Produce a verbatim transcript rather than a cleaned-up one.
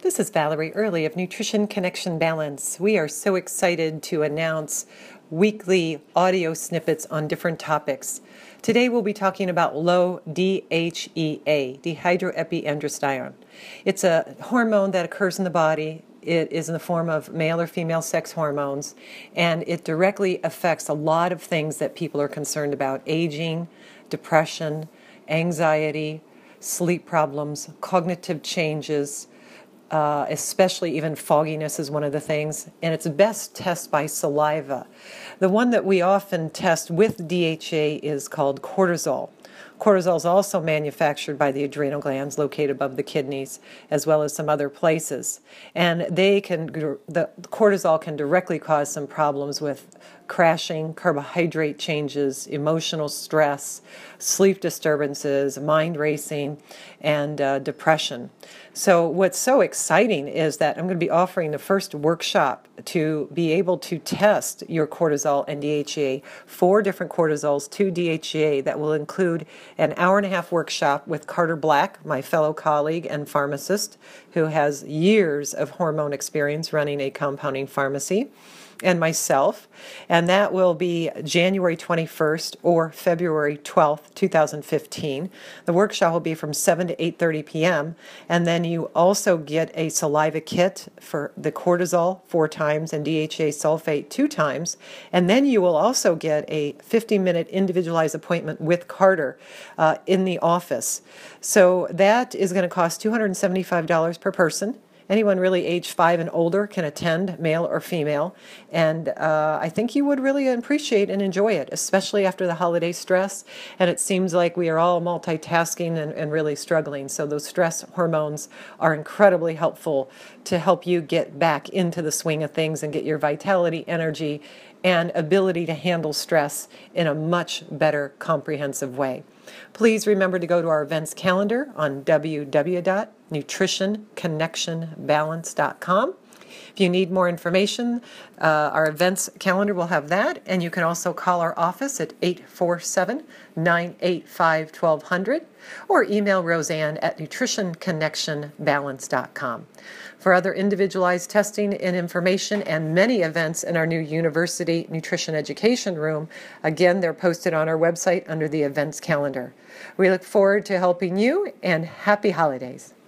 This is Valerie Early of Nutrition Connection Balance. We are so excited to announce weekly audio snippets on different topics. Today we'll be talking about low D H E A, dehydroepiandrosterone. It's a hormone that occurs in the body. It is in the form of male or female sex hormones, and it directly affects a lot of things that people are concerned about: aging, depression, anxiety, sleep problems, cognitive changes, uh, especially even fogginess is one of the things. And it's best tested by saliva. The one that we often test with D H E A is called cortisol. Cortisol is also manufactured by the adrenal glands located above the kidneys, as well as some other places. And they can, the cortisol can directly cause some problems with crashing, carbohydrate changes, emotional stress, sleep disturbances, mind racing, and uh, depression. So what's so exciting is that I'm going to be offering the first workshop to be able to test your cortisol and D H E A, four different cortisols, two D H E A, that will include an hour and a half workshop with Carter Black, my fellow colleague and pharmacist, who has years of hormone experience running a compounding pharmacy, and myself, and that will be January twenty-first or February twelfth, two thousand fifteen. The workshop will be from seven to eight thirty p.m., and then you also get a saliva kit for the cortisol four times and D H E A sulfate two times, and then you will also get a fifty-minute individualized appointment with Carter uh, in the office. So that is going to cost two hundred seventy-five dollars per person. Anyone really age five and older can attend, male or female, and uh, I think you would really appreciate and enjoy it, especially after the holiday stress. And it seems like we are all multitasking and, and really struggling, so those stress hormones are incredibly helpful to help you get back into the swing of things and get your vitality, energy, and ability to handle stress in a much better, comprehensive way. Please remember to go to our events calendar on w w w dot nutrition connection balance dot com. If you need more information, uh, our events calendar will have that, and you can also call our office at eight four seven, nine eight five, one two zero zero or email Roseanne at nutrition connection balance dot com. For other individualized testing and information and many events in our new University Nutrition Education Room, again, they're posted on our website under the events calendar. We look forward to helping you, and happy holidays.